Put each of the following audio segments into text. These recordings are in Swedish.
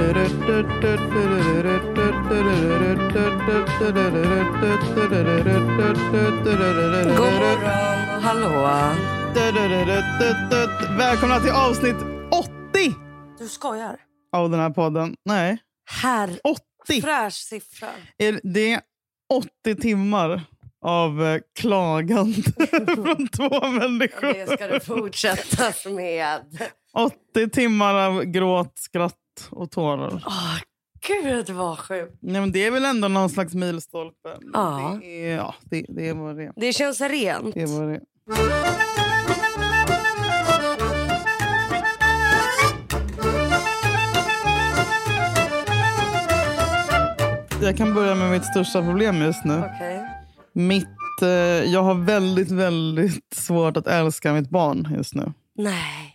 God morgon, hallå. Välkomna till avsnitt 80 Du skojar? av den här podden. Nej, Här, 80. fräsch siffra. Är det 80 timmar av klagande från två människor? Det ska du fortsätta med. 80 timmar av gråt, skratt och tårar. Gud vad sjukt. Nej, men det är väl ändå någon slags milstolpe. Ja. Det är vad det är. Det känns rent. Det är vad det är. Jag kan börja med mitt största problem just nu. Okej. Jag har väldigt, väldigt svårt att älska mitt barn just nu. Nej.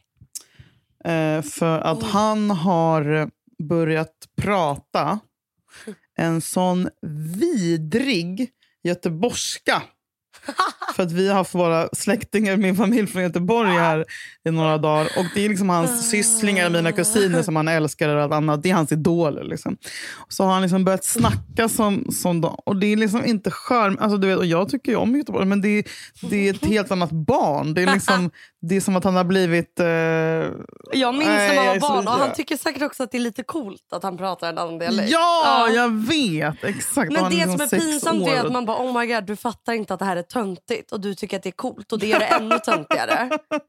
För att han har börjat prata en sån vidrig göteborgska. För att vi har haft våra släktingar, min familj från Göteborg här i några dagar. Och det är liksom hans sysslingar, mina kusiner som han älskar och allt annat. Det är hans idoler liksom. Så har han liksom börjat snacka som dem. Och det är liksom inte charm. Alltså du vet, och jag tycker ju om Göteborg, men det är ett helt annat barn. Det är liksom, det är som att han har blivit... Jag minns när man var barn och han tycker säkert också att det är lite coolt att han pratar en annan dialekt. Ja, jag vet. Exakt. Men han det liksom som är 6 pinsamt år. är att man bara, oh my god, du fattar inte att det här är töntigt och du tycker att det är coolt och det gör det ännu töntigare.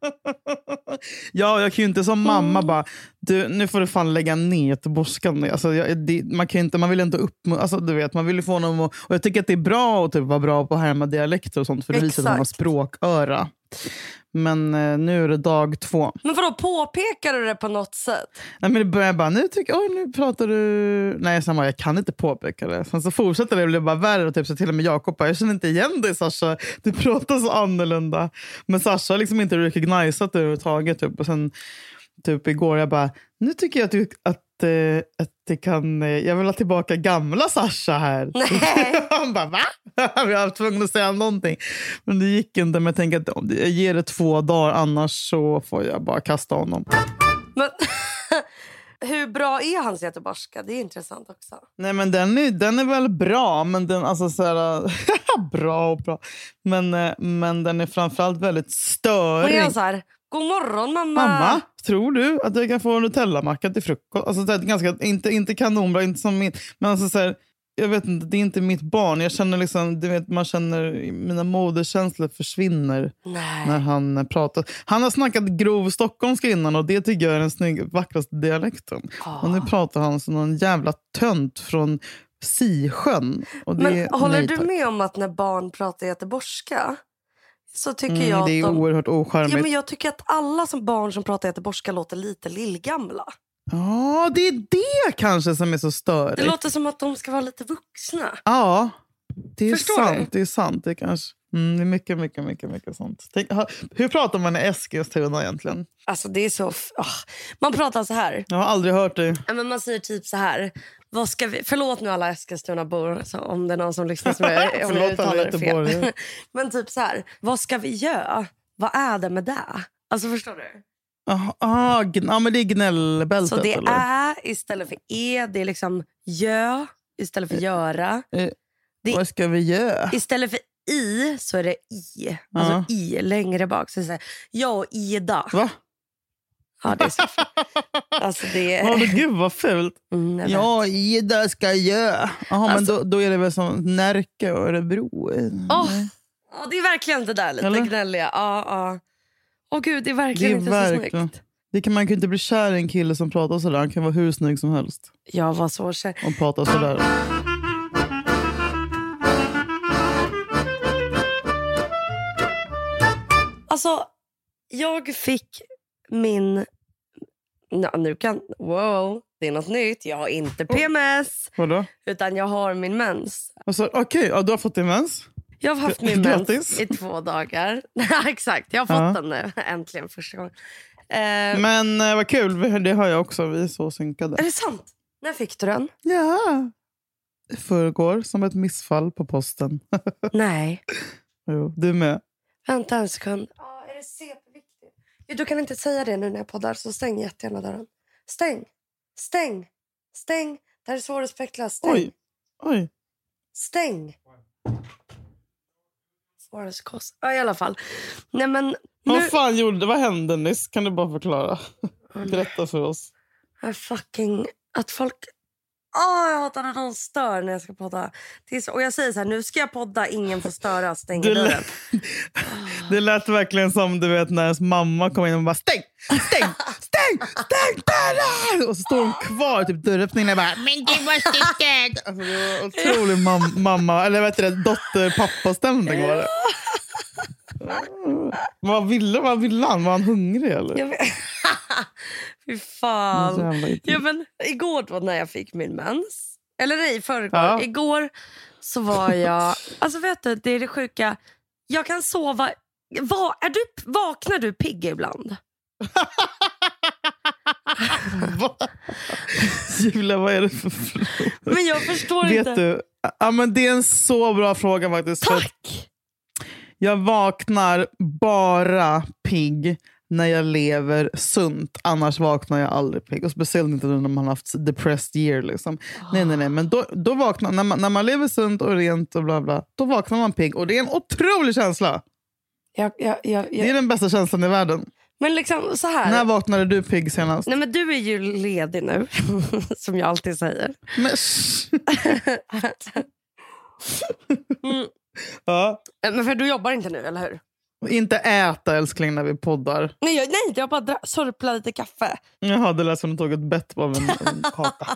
Ja, jag kan ju inte som mamma bara, du, nu får du fan lägga ner göteborgskan. Alltså, man vill inte alltså, du vet, man vill ju få honom och jag tycker att det är bra att typ vara bra på att härma dialekter och sånt, för det visar att man har språköra. Men nu är det dag 2. Men vadå, påpekar du det på något sätt? Nej, men det börjar bara, nu pratar du... Nej, jag kan inte påpeka det. Sen så fortsätter det och blir bara värre. Och typ så till och med Jakob bara, jag känner inte igen dig, Sasha. Du pratar så annorlunda. Men Sasha har liksom inte recognizat det överhuvudtaget. Typ. Och sen typ igår jag bara, nu tycker jag att det kan... Jag vill ha tillbaka gamla Sasha här. Nej. Han bara, va? Vi har tvungen att säga någonting. Men det gick inte. Men jag tänker att jag ger det 2 dagar, annars så får jag bara kasta honom. Men hur bra är hans göteborgska? Det är intressant också. Nej, men den är väl bra, men den alltså så här bra. Men den är framförallt väldigt störig. Och jag så här, god morgon Mamma, tror du att jag kan få en Nutella-macka till frukost? Alltså det är ganska inte kanonbra, inte som min, men alltså så här, jag vet inte, det är inte mitt barn. Jag känner liksom, du vet, man känner mina moderkänslor försvinner. Nej. När han pratar. Han har snackat grov stockholmska innan och det tycker jag är den vackraste dialekten. Och nu pratar han som någon jävla tönt från Sisjön. Och men håller du med om att när barn pratar göteborgska så tycker jag att det är oerhört ocharmigt. Ja, men jag tycker att alla barn som pratar göteborgska låter lite lillgamla. Ja, det är det kanske som är så störigt. Det låter som att de ska vara lite vuxna. Ja, det är Förstår sant. du? Det är sant. Det är kanske... det är mycket sånt. Hur pratar man i Eskilstuna egentligen? Alltså det är så... Man pratar så här. Jag har aldrig hört det. Ja, men man säger typ så här. Vad ska vi... Förlåt nu alla Eskilstuna-bor, så om det är någon som lyssnar som jag uttalar det fel. Men typ så här. Vad ska vi göra? Vad är det med det? Alltså förstår du? Ja, men det är gnällbältet. Så det eller? är istället för det är liksom gö istället för göra. Vad ska vi göra? Istället för så är det i. Alltså i längre bak. Så säger jag och Ida. Va? Ja, det är så alltså det gud vad fult. Ja, Ida ska göra. Jaha, alltså, men då är det väl som Närke och Örebro. Det är verkligen det där lite gnälliga. Gud, det är verkligen inte så snyggt. Det kan man ju inte bli kär i en kille som pratar sådär. Han kan vara hur snygg som helst. Jag var så kär. Och pratar sådär. Alltså, jag fick min... Wow, det är något nytt. Jag har inte PMS. Vadå? Utan jag har min mens. Alltså, okej, du har fått din mens? Jag har haft min mens i 2 dagar. Exakt, jag har fått den nu. Äntligen första gången. Men vad kul, det har jag också. Vi är så synkade. Är det sant? När fick du den? Ja, förrgår som ett missfall på posten. Nej. Jo, du med. Vänta en sekund. Är det CP-viktigt? Du kan inte säga det nu när jag poddar, så stäng jättegärna dörren. Stäng. Stäng. Det här är så respektlöst. Stäng. Oj. Stäng. Forest Cost. Ja, i alla fall. Nej, men nu... Vad fan gjorde det? Vad hände nyss? Kan du bara förklara? Berätta för oss. Att folk... jag hatar när någon stör när jag ska podda. Och jag säger så här, nu ska jag podda, ingen får störa, stäng dörren. Det lät verkligen som du vet när ens mamma kom in och bara stäng dörren! Och så står hon kvar typ dörröppningen och bara, men du måste stänga. Alltså det var otroligt mamma, eller vet du, dotter-pappa-stämning var det. Vad ville han? Var han hungrig eller? Fy fan. Men igår då när jag fick min mens. Eller nej, förrgår. Ja. Igår så var jag... Alltså vet du, det är det sjuka. Jag kan sova... Vaknar du pigg ibland? Julia, vad är det för fråga? Men jag förstår vet inte. Du? Ja, men det är en så bra fråga faktiskt. Tack! Jag vaknar bara pigg när jag lever sunt. Annars vaknar jag aldrig pigg. Och speciellt inte när man har haft depressed year. Liksom. Nej. Men då vaknar när man lever sunt och rent och bla bla. Då vaknar man pigg. Och det är en otrolig känsla. Det är den bästa känslan i världen. Men liksom så här. När vaknade du pigg senast? Nej, men du är ju ledig nu. Som jag alltid säger. Men... Ja. Men för du jobbar inte nu, eller hur? Inte äta, älskling, när vi poddar. Nej, jag bara sörplar lite kaffe. Jaha, det lät som du tog ett bett av en kaka.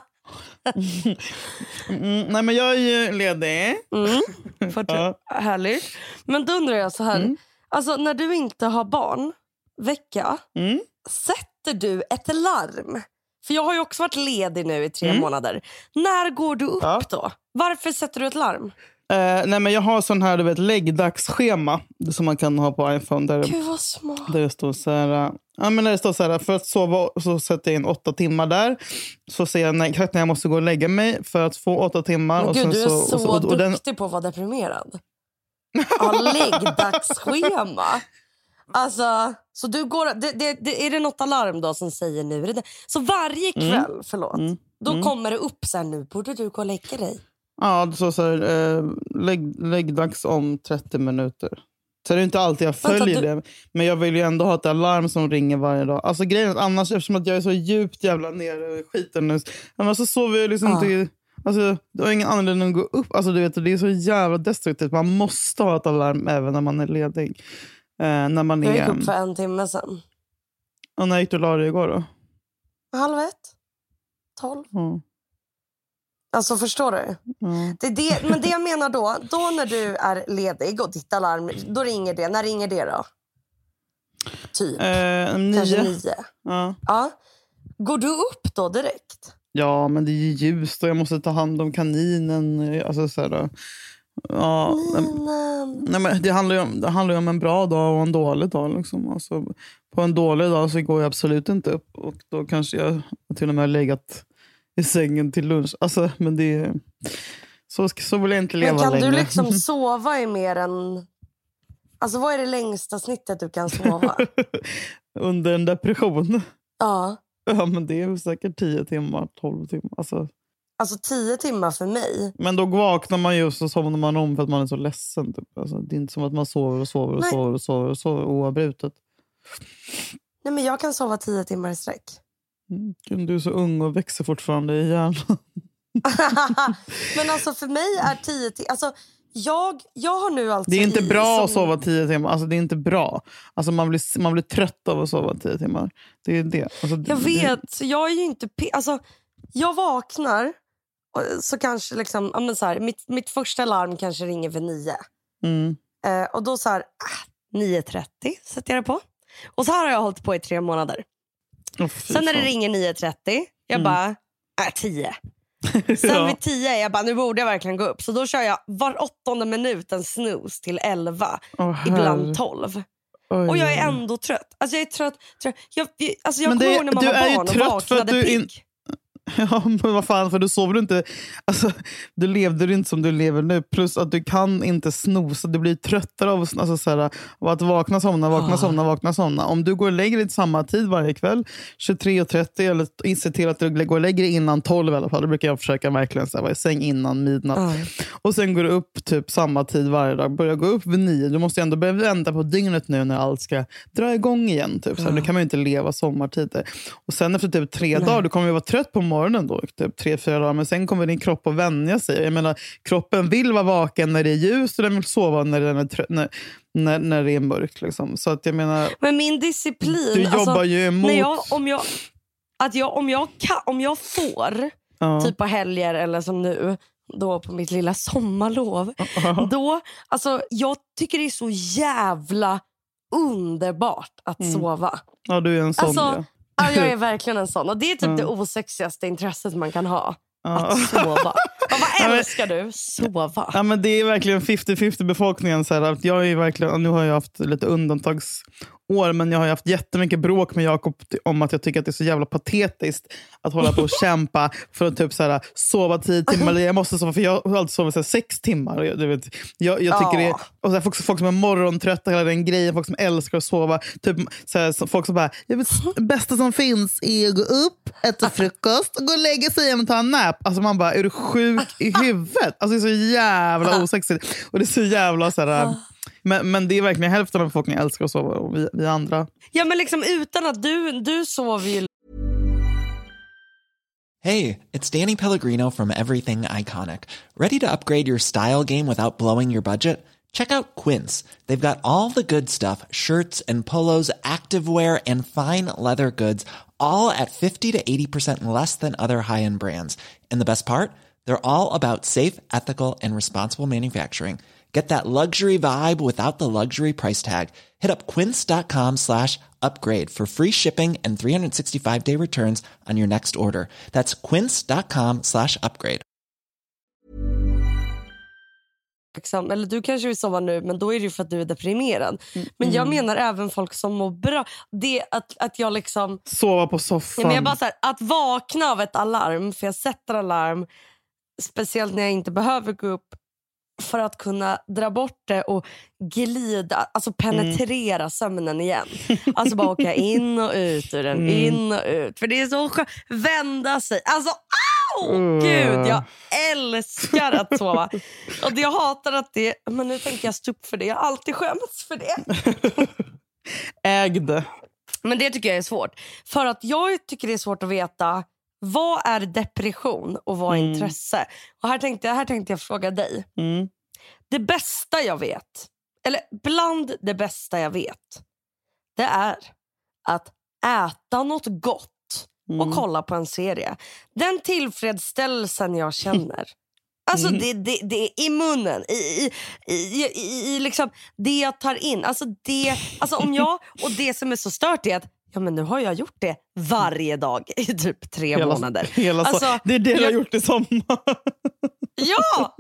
Nej, men jag är ju ledig. Härligt. Men då undrar jag så här. Alltså, när du inte har barn vecka, sätter du ett larm? För jag har ju också varit ledig nu i 3 månader. När går du upp då? Varför sätter du ett larm? Nej, men jag har sån här, du vet, läggdagsschema som man kan ha på iPhone där. Gud vad smart. Där det står så här, men där det står så här, för att sova så sätter jag in 8 timmar där. Så ser jag när jag måste gå och lägga mig för att få 8 timmar. Men gud, och du är så duktig på att vara deprimerad. Läggdagsschema. Alltså, så du går, är det något alarm då som säger nu? Är det? Så varje kväll, då kommer det upp så här, nu borde du gå och lägga dig. Ja, det står så här, läggdags om 30 minuter. Så det är inte alltid jag följer det. Men jag vill ju ändå ha ett alarm som ringer varje dag. Alltså grejen är att annars, eftersom att jag är så djupt jävla nere i skiten nu. Annars så sover jag liksom till... Alltså, det har ingen anledning att gå upp. Alltså du vet, det är så jävla destruktivt. Man måste ha ett alarm även när man är ledig. När man jag gick upp för 1 timme sedan. Och när gick du la dig igår då? 12:30. 12. Alltså förstår du? Men det jag menar då när du är ledig och ditt alarm, då ringer det. När ringer det då? Typ 9. Kanske 9. Ja. Går du upp då direkt? Ja, men det är ju ljust och jag måste ta hand om kaninen. Alltså så här, ja. Nej, men det handlar ju om en bra dag och en dålig dag liksom. Alltså, på en dålig dag så går jag absolut inte upp. Och då kanske jag till och med har legat i sängen till lunch. Alltså, men det är... Så vill jag inte leva längre. Men kan du liksom sova i mer än... Alltså vad är det längsta snittet du kan sova? Under en depression? Ja. Ja, men det är säkert 10 timmar, 12 timmar. Alltså 10 timmar för mig. Men då vaknar man ju och så somnar man om för att man är så ledsen. Typ. Alltså, det är inte som att man sover oavbrutet. Nej, men jag kan sova 10 timmar i sträck. Du är så ung och växer fortfarande i hjärnan. Men alltså för mig är 10 timmar... Alltså, jag har nu alltså... Det är inte bra att sova 10 timmar. Alltså det är inte bra. Alltså man blir trött av att sova 10 timmar. Det är det. Alltså, jag vet. Jag är ju inte... Alltså, jag vaknar så kanske liksom... Ja, men så här, mitt första larm kanske ringer vid 9. Och då så här... 9:30 sätter jag det på. Och så här har jag hållit på i 3 månader. Sen när det ringer 9:30, jag bara... 10. Sen vid 10 jag bara, nu borde jag verkligen gå upp. Så då kör jag var 8:e minut en snooze till 11. Ibland 12. Och jag är ändå trött. Alltså jag är trött. Jag kommer ihåg när man var barn och vaknade pigg. Ja, men vad fan, för du sover du inte. Alltså, du levde inte som du lever nu. Plus att du kan inte snosa. Du blir tröttare av, alltså, så här, av att vakna, somna. Om du går och lägger dig samma tid varje kväll, 23:30, eller se till att du går och lägger dig innan 12 i alla fall. Då brukar jag försöka verkligen så här, vara i säng innan midnatt. Och sen går du upp typ samma tid varje dag. Börjar gå upp vid 9. Du måste ändå börja vänta på dygnet nu när allt ska dra igång igen. Typ. Så här, då kan man ju inte leva sommartider. Och sen efter typ 3 dagar, du kommer ju vara trött på morgonen då, typ 3-4 dagar, men sen kommer din kropp att vänja sig. Jag menar, kroppen vill vara vaken när det är ljus och den vill sova när den är när det är mörkt liksom. Så att jag menar, men min disciplin, du jobbar ju emot. Om jag får typ på helger eller som nu då på mitt lilla sommarlov, då, alltså jag tycker det är så jävla underbart att sova. Ja, du är en sån. Alltså, ja, jag är verkligen en sån. Och det är typ det osexigaste intresset man kan ha. Att sova. Vad älskar du? Sova. Ja, men det är verkligen 50-50 befolkningen. Så här, att jag är verkligen, nu har jag haft lite undantagsår, men jag har haft jättemycket bråk med Jakob om att jag tycker att det är så jävla patetiskt att hålla på och kämpa för att typ så här, sova 10 timmar. Jag måste sova, för jag har alltid sovit så här, 6 timmar. Du vet, jag tycker det är, och så här, folk som är morgontrötta, hela den grejen, folk som älskar att sova. Typ, så här, folk som bara, jag vet, det bästa som finns är att gå upp, äta frukost och gå och lägga sig och ta en nap. Alltså man bara, är du sjuk i huvudet? Alltså det är så jävla osexigt. Och det är så jävla så här, men det är verkligen hälften av befolkningen älskar att sova, och vi andra. Ja, men liksom utan att du sover ju. Hey, it's Danny Pellegrino from Everything Iconic. Ready to upgrade your style game without blowing your budget? Check out Quince. They've got all the good stuff, shirts and polos, activewear and fine leather goods, all at 50 to 80% less than other high-end brands. And the best part? They're all about safe, ethical, and responsible manufacturing. Get that luxury vibe without the luxury price tag. Hit up quince.com/upgrade for free shipping and 365-day returns on your next order. That's quince.com/upgrade. Eller du kanske vill sova nu, men då är det ju för att du är deprimerad. Men jag menar även folk som mår bra. Det att jag liksom sova på soffan. Ja, men jag bara så här, att vakna av ett alarm, för jag sätter alarm speciellt när jag inte behöver gå upp, för att kunna dra bort det och glida, alltså penetrera sömnen igen. Alltså bara åka in och ut ur den, in och ut. För det är så skönt, vända sig. Alltså, gud, jag älskar att sova. Och jag hatar att det, men nu tänker jag stå upp för det. Jag har alltid skämts för det. Ägde. Men det tycker jag är svårt. För att jag tycker det är svårt att veta vad är depression och vad är intresse. Och här tänkte jag fråga dig. Det bästa jag vet, eller bland det bästa jag vet, det är att äta något gott och kolla på en serie. Den tillfredsställelsen jag känner. Alltså det är i munnen, i liksom det jag tar in. Alltså om jag, och det som är så stört är att ja, men nu har jag gjort det varje dag i typ 3 månader. Alltså, det är det jag har gjort i sommar. Ja.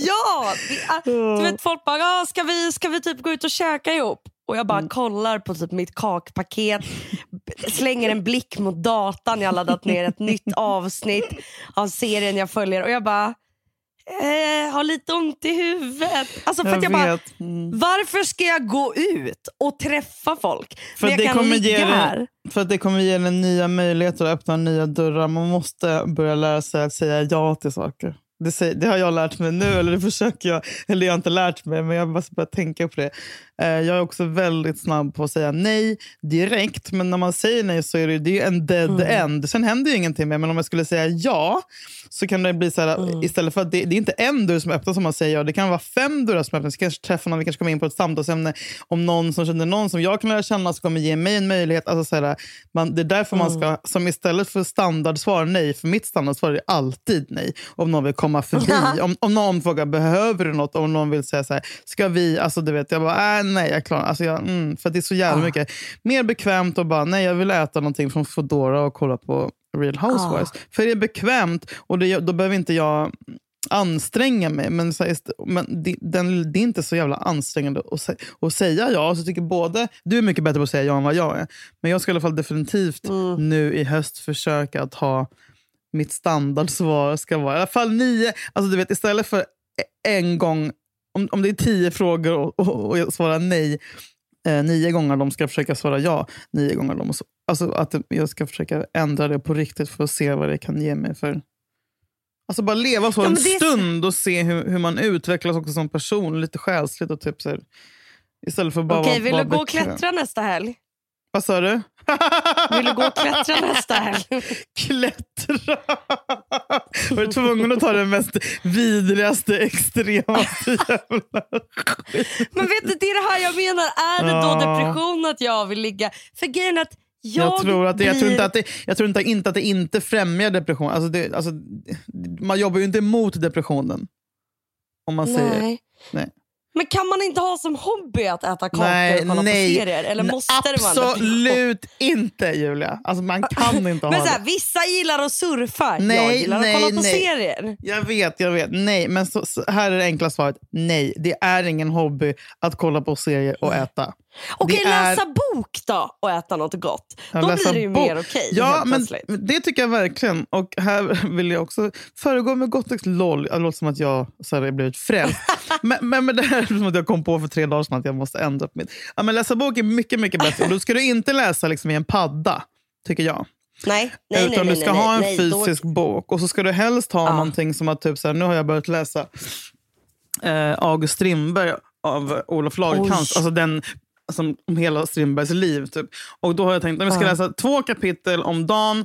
Du vet, folk bara, ska vi typ gå ut och käka ihop? Och jag bara kollar på typ mitt kakpaket, slänger en blick mot datan. Jag har laddat ner ett nytt avsnitt av serien jag följer. Och jag bara har lite ont i huvudet. Alltså för att jag bara, varför ska jag gå ut och träffa folk? För att det kommer ge en nya möjligheter att öppna nya dörrar. Man måste börja lära sig att säga ja till saker. Det har jag lärt mig nu, eller det försöker jag, eller jag har inte lärt mig, men jag måste börja tänka på det. Jag är också väldigt snabb på att säga nej direkt, men när man säger nej så är det en dead end. Sen händer ju ingenting mer, men om jag skulle säga ja så kan det bli så här, istället för att det är inte en dörr som öppnas som man säger ja, det kan vara 5 dörrar som öppnas. Vi kanske träffar någon, vi kanske kommer in på ett samtalsämne om någon som känner någon som jag kan lära känna, så kommer ge mig en möjlighet. Alltså så här, det är därför man ska, som istället för standardsvar nej, för mitt standardsvar är alltid nej. Om någon vill komma förbi, om någon frågar behöver du något, om någon vill säga så här, ska vi, alltså du vet, jag bara nej, jag klarar, alltså för det är så jävla mycket mer bekvämt och bara nej, jag vill äta någonting från Foodora och kolla på Real Housewives. För det är bekvämt och då behöver inte jag anstränga mig, men det är inte så jävla ansträngande att säga ja. Så tycker både du är mycket bättre på att säga ja än vad jag är, men jag ska i alla fall definitivt nu i höst försöka att ha mitt standardsvar ska vara. I alla fall 9. Alltså du vet, istället för en gång, om det är 10 frågor och jag svarar nej 9 gånger, de ska försöka svara ja 9 gånger. Alltså att jag ska försöka ändra det på riktigt för att se vad det kan ge mig för... Alltså bara leva så en stund och se hur man utvecklas också som person. Lite själsligt och typ så här, istället för bara Okej, vill du gå och klättra nästa helg? Vad sa du? Vill du gå och klättra nästa helg? Klättra? Var du tvungen att ta den mest vidrigaste, extremaste jävla skit? Men vet du, det är det här jag menar. Är det då depression att jag vill ligga? För grejen att jag tror inte att det inte främjar depression. Alltså, man jobbar ju inte emot depressionen. Om man säger... Nej. Men kan man inte ha som hobby att äta kakor och kolla på serier? Eller måste det vara absolut inte, Julia. Alltså man kan inte ha men så här, vissa gillar att surfa. Jag gillar att kolla på serier. Jag vet. Nej, men så här är det enkla svaret. Nej, det är ingen hobby att kolla på serier och äta. Okej, läsa bok då och äta något gott. Då blir det ju mer okej. Ja, men det tycker jag verkligen. Och här vill jag också föregå med gott och LOL. Det låter som att jag har blivit frälst. men det här är som att jag kom på för 3 dagar sedan att jag måste ändra på mitt. Ja, men läsa bok är mycket, mycket bättre. Och då ska du inte läsa liksom i en padda, tycker jag. Nej, du ska ha en fysisk bok. Och så ska du helst ha någonting som att typ så här, nu har jag börjat läsa August Strindberg av Olof Lagercrantz. Alltså den som om hela Strindbergs liv typ. Och då har jag tänkt att jag ska läsa 2 kapitel om dagen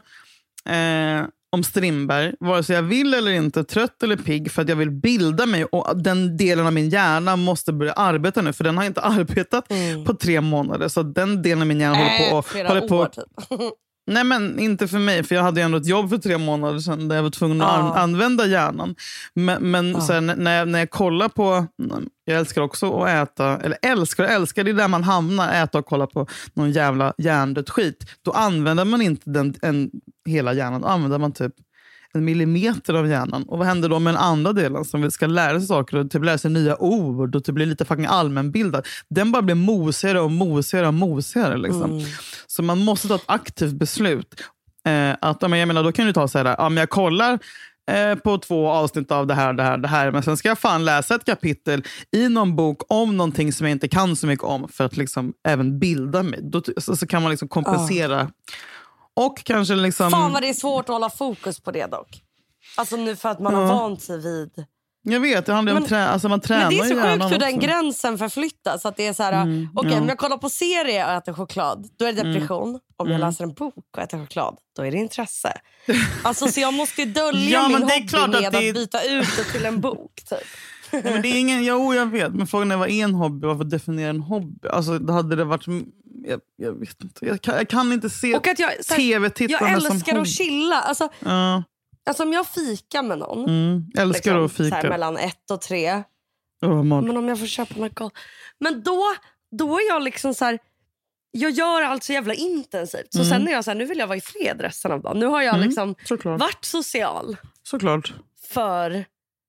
om Strindberg, vare sig jag vill eller inte, trött eller pigg, för att jag vill bilda mig, och den delen av min hjärna måste börja arbeta nu, för den har inte arbetat på 3 månader, så den delen av min hjärna håller på typ. Nej, men inte för mig, för jag hade ju ändå ett jobb för 3 månader sedan där jag var tvungen att använda hjärnan. Men så här, när jag kollar på, jag älskar också att äta, eller älskar, det är där man hamnar, äta och kolla på någon jävla hjärndött skit. Då använder man inte hela hjärnan, då använder man typ 1 millimeter av hjärnan. Och vad händer då med den andra delen som vi ska lära sig saker och typ lära sig nya ord och typ bli lite fucking allmänbildad? Den bara blir mosigare och mosigare liksom. Så man måste ta ett aktivt beslut. Jag menar, då kan du ta så här, men jag kollar på 2 avsnitt av det här, men sen ska jag fan läsa ett kapitel i någon bok om någonting som jag inte kan så mycket om, för att liksom även bilda mig. Då, så kan man liksom kompensera. Och kanske liksom... Fan vad det är svårt att hålla fokus på det dock. Alltså nu för att man har vant sig vid... Jag vet, det handlar om man tränar. Men det är så sjukt hur den gränsen förflyttas. Att det är så här, om jag kollar på serie och äter choklad, då är det depression. Om jag läser en bok och äter choklad, då är det intresse. Alltså så jag måste dölja min hobby med att byta ut det till en bok typ. Men det är ingen, jag vet. Men frågan är, vad är en hobby? Varför definiera en hobby? Alltså då hade det varit... Jag vet inte. Jag kan inte se tv-tittarna som älskar att chilla. Alltså om jag fikar med någon. Älskar liksom, att fika. Så här, mellan 1 och 3. Men om jag får köpa något gott. Men då är jag liksom så här... Jag gör allt så jävla intensivt. Så sen är jag så här, nu vill jag vara i fred resten av dagen. Nu har jag liksom varit social. Såklart. För...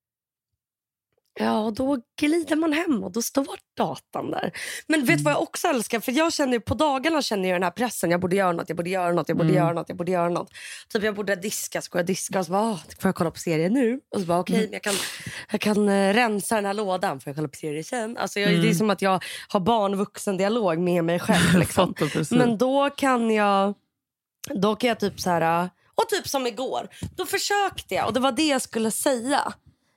Ja, och då glider man hem och då står datan där. Men vet du vad jag också älskar? För jag känner på dagarna den här pressen. Jag borde göra något. Typ jag borde diska, ska jag diska? Och så bara, får jag kolla på serien nu? Och så bara, okej, jag kan rensa den här lådan. Får jag kolla på serien sen? Alltså det är som att jag har barn-vuxen-dialog med mig själv. Liksom. Men då kan jag typ så här... Och typ som igår, då försökte jag. Och det var det jag skulle säga.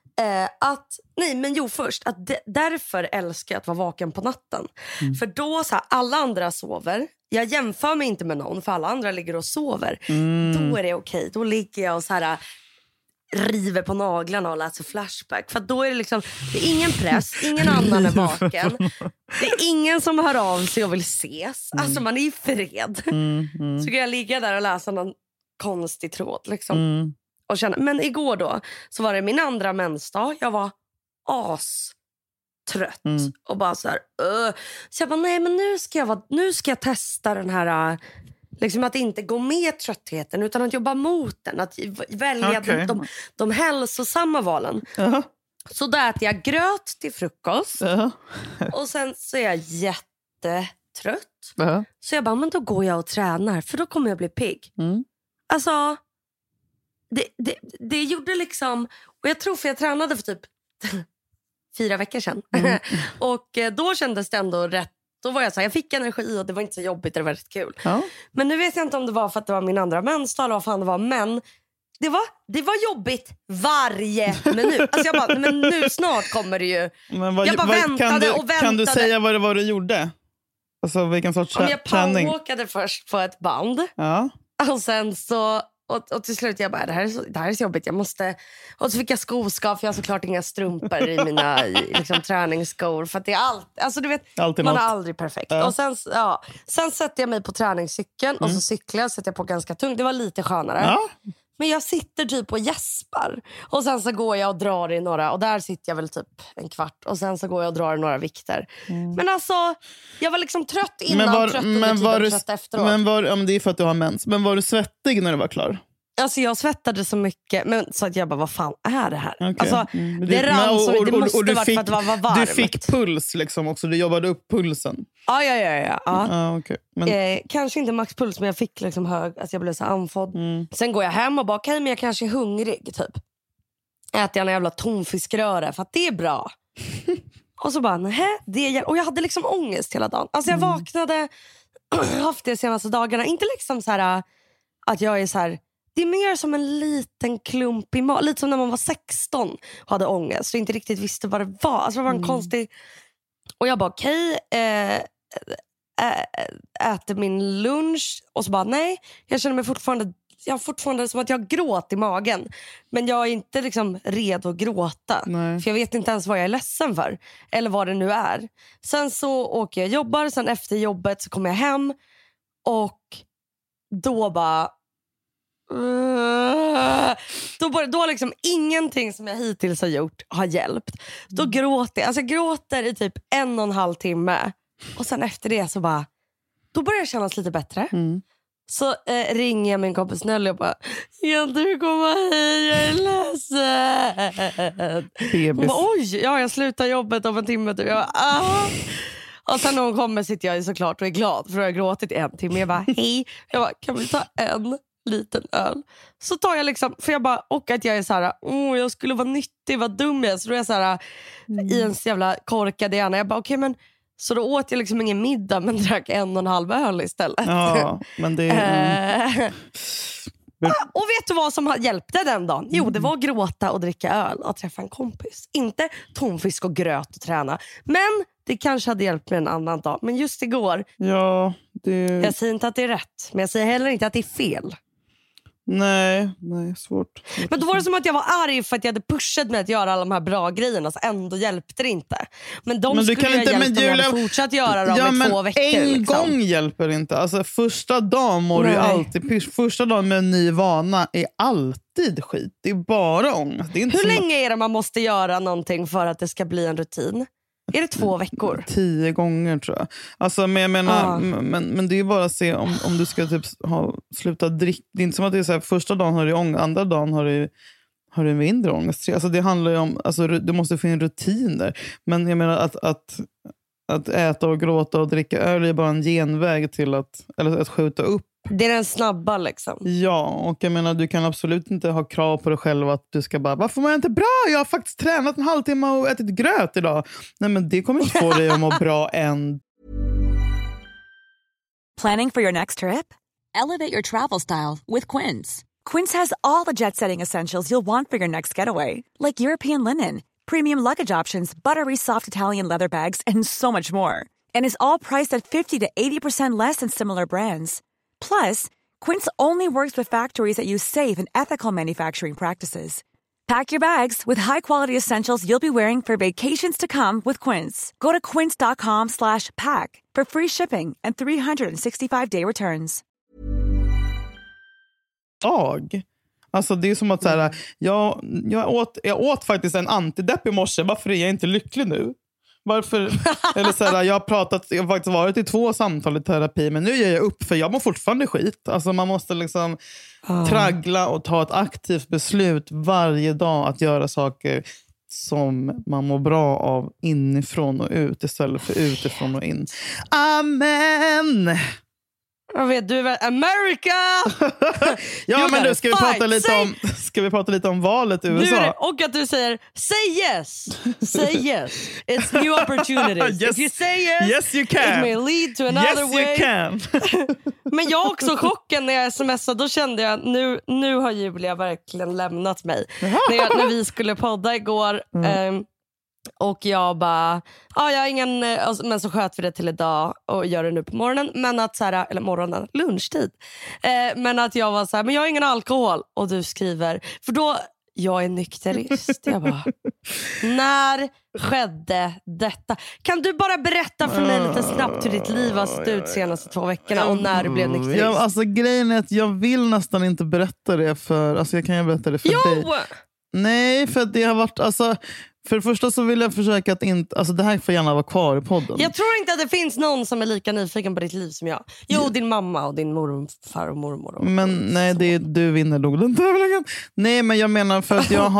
Först att därför älskar jag att vara vaken på natten. För då så här, alla andra sover. Jag jämför mig inte med någon, för alla andra ligger och sover. Då är det okej. Då ligger jag och så här river på naglarna och läser Flashback. För då är det liksom, det är ingen press, ingen annan är vaken. Det är ingen som hör av sig och vill ses. Alltså man är i fred. Så kan jag ligga där och läsa någon konstig tråd liksom. Och känna. Men igår då så var det min andra mensdag. Jag var trött och bara så här. Så jag bara, nej men nu ska jag testa den här liksom att inte gå med tröttheten utan att jobba mot den, att välja de hälsosamma valen. Så då äter jag gröt till frukost. Och sen så är jag jättetrött. Så jag bara, men då går jag och tränar, för då kommer jag bli pigg. Alltså det gjorde liksom... Och jag tror för jag tränade för typ 4 veckor sedan. Och då kändes det ändå rätt. Då var jag så här, jag fick energi och det var inte så jobbigt, det var rätt kul. Ja. Men nu vet jag inte om det var för att det var min andra mensdag eller vad fan det var. Men det var jobbigt varje minut. Alltså jag bara, men nu snart kommer det ju. Men jag bara väntade och väntade. Kan du säga vad det var du gjorde? Alltså vilken sorts träning? Jag poweråkade först på ett band. Ja. Och sen så... Och till slut jag bara, det här är så jobbigt, jag måste... Och så fick jag skoskav, för jag har såklart inga strumpor i mina liksom, träningsskor. För att det är allt, alltså du vet, alltid man något. är aldrig perfekt. Och sen sätter jag mig på träningscykeln och så cyklar jag, sätter jag på ganska tungt. Det var lite skönare. Ja. Men jag sitter typ och gäspar. Och sen så går jag och drar i några. Och där sitter jag väl typ en kvart. Och sen så går jag och drar i några vikter. Men alltså, jag var liksom trött innan, trött under tiden, trött efteråt. Men det är för att du har mens. Men var du svettig när du var klar? Alltså jag svettade så mycket, men så att jag bara, vad fan är det här? Okay. Alltså, det rann så det måste varit för att det var varmt. Du fick puls liksom också, du jobbade upp pulsen. Ja. Okay. Men... kanske inte maxpuls, men jag fick liksom hög, alltså jag blev så andfådd. Sen går jag hem och bara, okej, men jag kanske är hungrig typ. Äter jag en jävla tonfiskröra för att det är bra. Och så bara, och jag hade liksom ångest hela dagen. Alltså jag vaknade, haft det de senaste dagarna, inte liksom så här att jag är så här. Det är mer som en liten klump i magen. Lite som när man var 16 och hade ångest. Och inte riktigt visste vad det var. Alltså det var en konstig... Och jag bara okej. Äter min lunch. Och så bara nej. Jag känner mig fortfarande... Jag har fortfarande som att jag gråt i magen. Men jag är inte liksom redo att gråta. Nej. För jag vet inte ens vad jag är ledsen för. Eller vad det nu är. Sen så åker jag och jobbar. Sen efter jobbet så kommer jag hem. Och då bara... Då liksom ingenting som jag hittills har gjort har hjälpt. Då gråter jag. Alltså jag gråter i typ 1,5 timme. Och sen efter det så bara, då börjar det kännas lite bättre. Så ringer jag min kompis Nelly och bara, kan du komma hit, jag är ledsen. Hon bara, oj, jag slutar jobbet om 1 timme. Och jag och sen när hon kommer sitter jag såklart och är glad, för jag har gråtit i 1 timme. Jag bara, hej, kan vi ta en liten öl? Så tar jag liksom, för jag bara, och att jag är så här, jag skulle vara nyttig, vad dum jag är. Så då är jag så här i en jävla korkad hjärna. Jag bara, okej, men så då åt jag liksom ingen middag, men drack 1,5 öl istället. Ja, men det och vet du vad som hjälpte den dagen? Jo, det var att gråta och dricka öl och träffa en kompis. Inte tonfisk och gröt och träna. Men det kanske hade hjälpt mig en annan dag. Men just igår, jag säger inte att det är rätt, men jag säger heller inte att det är fel. Nej, svårt. Men då var det som att jag var arg för att jag hade pushat mig att göra alla de här bra grejerna, så ändå hjälpte det inte. Men de skulle jag hjälpa om jag hade fortsatt göra dem i 2 veckor. En liksom. gång hjälper det inte. Alltså första dagen mår du alltid. Första dagen med en ny vana är alltid skit. Det är bara ångest. Hur länge är det man måste göra någonting för att det ska bli en rutin? Är det 2 veckor? 10 gånger tror jag. Alltså, men jag menar, men det är ju bara att se om du ska typ sluta dricka. Det är inte som att det är så här, första dagen har du ångest, andra dagen har du mindre ångest. Alltså det handlar ju om, alltså du måste få en rutin där. Men jag menar att äta och gråta och dricka öl är bara en genväg till att skjuta upp. Det är den snabba liksom. Ja, och jag menar, du kan absolut inte ha krav på dig själv att du ska bara, varför mår jag inte bra? Jag har faktiskt tränat en halvtimme och ätit gröt idag. Nej, men det kommer inte få dig att må bra än. Planning for your next trip? Elevate your travel style with Quince. Quince has all the jet-setting essentials you'll want for your next getaway. Like European linen, premium luggage options, buttery soft Italian leather bags, and so much more. And is all priced at 50 to 80% less than similar brands. Plus, Quince only works with factories that use safe and ethical manufacturing practices. Pack your bags with high-quality essentials you'll be wearing for vacations to come with Quince. Go to quince.com/pack for free shipping and 365-day returns. Alltså det är som att så här, jag åt faktiskt en antidepp i morse. Varför är jag inte lycklig nu? Varför? Eller så här, jag har faktiskt varit i 2 samtal i terapi, men nu ger jag upp för jag mår fortfarande skit. Alltså man måste liksom traggla och ta ett aktivt beslut varje dag att göra saker som man mår bra av inifrån och ut istället för utifrån och in. Amen! Jag vet, du är America! Ja, men nu ska vi prata lite om valet i USA. Och att du säger, say yes! Say yes! It's new opportunities. Yes. If you say yes, you can. It may lead to another yes, way. You can. Men jag också chocken när jag smsade. Då kände jag, nu har Julia verkligen lämnat mig. När vi skulle podda igår. Och jag bara, jag har ingen, men så sköt vi det till idag och gör det nu på morgonen. Men att så här, eller morgonen, lunchtid. Men att jag var så här, men jag har ingen alkohol. Och du skriver, för då, jag är nykterist. Jag bara, när skedde detta? Kan du bara berätta för mig lite snabbt hur ditt liv har sett ut senaste 2 veckorna och när du blev nykterist? Ja, alltså grejen är att jag vill nästan inte berätta det för, alltså jag kan ju berätta det för dig. Nej, för det har varit, alltså för det första så vill jag försöka att inte, alltså det här får gärna vara kvar i podden. Jag tror inte att det finns någon som är lika nyfiken på ditt liv som jag. Jo, din mamma och din morfar och mormor. Men nej, du vinner nog den tävlingen. Nej, men jag menar för att jag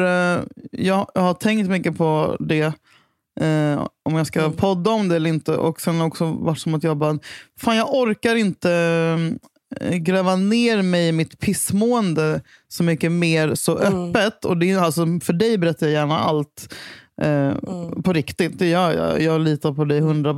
har tänkt mycket på det. Om jag ska podda om det eller inte. Och sen också varit som att jag bara, fan jag orkar inte gräva ner mig i mitt pissmående så mycket mer så öppet. Och det är alltså, för dig berättar jag gärna allt på riktigt. Det gör jag litar på dig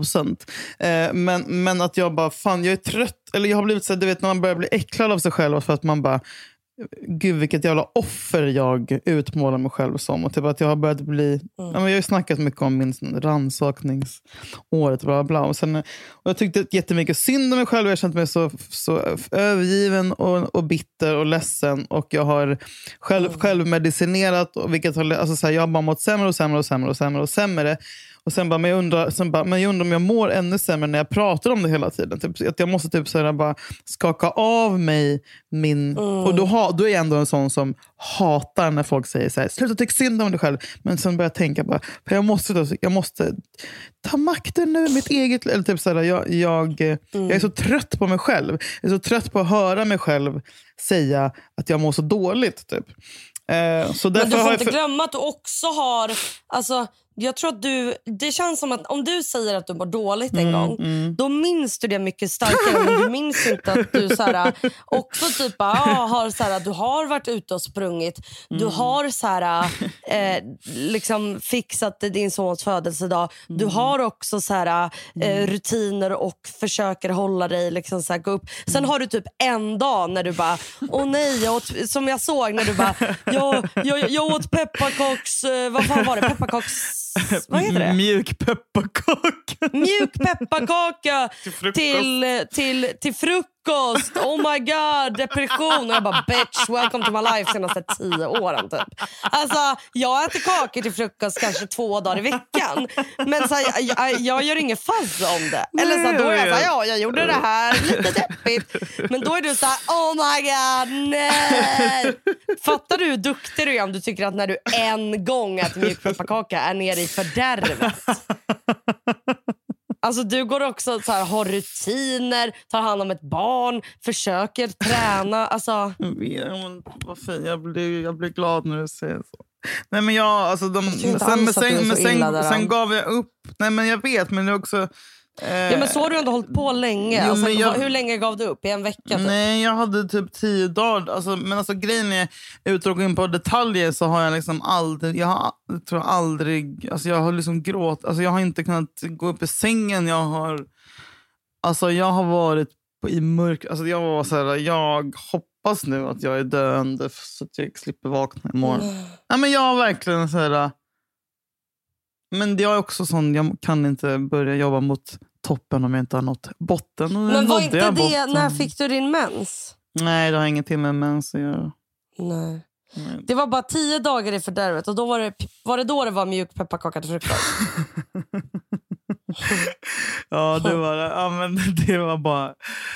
100%. Men att jag bara, fan jag är trött. Eller jag har blivit så, du vet när man börjar bli äcklad av sig själv för att man bara, gud vilket jävla offer jag utmålar mig själv som. Och typ att jag har börjat bli, jag har ju snackat mycket om min rannsakningsåret bla bla. Och jag tyckte jättemycket synd om mig själv. Jag kände mig så övergiven och bitter och ledsen. Och jag har självmedicinerat, och vilket har, alltså så här, jag har bara mått sämre och sämre och sämre och sämre och sämre. Och sen bara, men jag undrar om jag mår ännu sämre när jag pratar om det hela tiden. Typ, att jag måste typ så här, bara skaka av mig min... Och då är jag ändå en sån som hatar när folk säger så här, sluta tycka synd om dig själv. Men sen börjar jag tänka bara, för jag måste ta makten nu, mitt eget... Eller typ så här, jag är så trött på mig själv. Jag är så trött på att höra mig själv säga att jag mår så dåligt, typ. Så men du får inte glömma att du också har... Alltså, jag tror att det känns som att om du säger att du var dåligt en gång, då minns du det mycket starkare. Men du minns inte att du såhär, också typ har såhär, du har varit ute och sprungit. Du har såhär, liksom fixat din sons födelsedag. Du har också såhär, rutiner och försöker hålla dig liksom såhär, gå upp. Sen har du typ en dag när du bara, åh nej, som jag såg när du bara, jag åt pepparkaks, vad fan var det? Pepparkaks, vad heter det? Mjuk pepparkaka till frukost. Oh my god, depression. Och jag bara, bitch, welcome to my life senaste 10 åren typ. Alltså, jag äter kakor till frukost kanske 2 dagar i veckan. Men så jag gör ingen fuzz om det. Eller så då är jag så här, jag gjorde det här lite deppigt. Men då är du så här, oh my god, nej. Fattar du hur duktig du är om du tycker att när du en gång äter mjuk pepparkaka är nere i fördärvet? Alltså du går också så här, har rutiner, tar hand om ett barn, försöker träna, alltså. Vad fint, jag blir glad när du säger så. Nej men jag sen gav jag upp. Nej men jag vet, men det är också ja men så har du ändå hållit på länge. Alltså, hur länge gav du upp? I en vecka typ? Nej, jag hade typ 10 dagar. Alltså, men alltså grejen är, utan att gå in på detaljer så har jag liksom aldrig, jag har liksom gråt. Alltså jag har inte kunnat gå upp i sängen. Jag har varit i mörk. Alltså jag var så här, jag hoppas nu att jag är döende så att jag slipper vakna imorgon. Nej men jag har verkligen så här. Men det är också sån, jag kan inte börja jobba mot toppen om jag inte har nått botten. Men var inte det botten. När fick du din mens? Nej, det har ingenting med mens att göra. Nej. Det var bara 10 dagar i fördärvet. Och då var det då det var mjuk pepparkaka till frukost? Ja, det var det. Ja, men det var bara...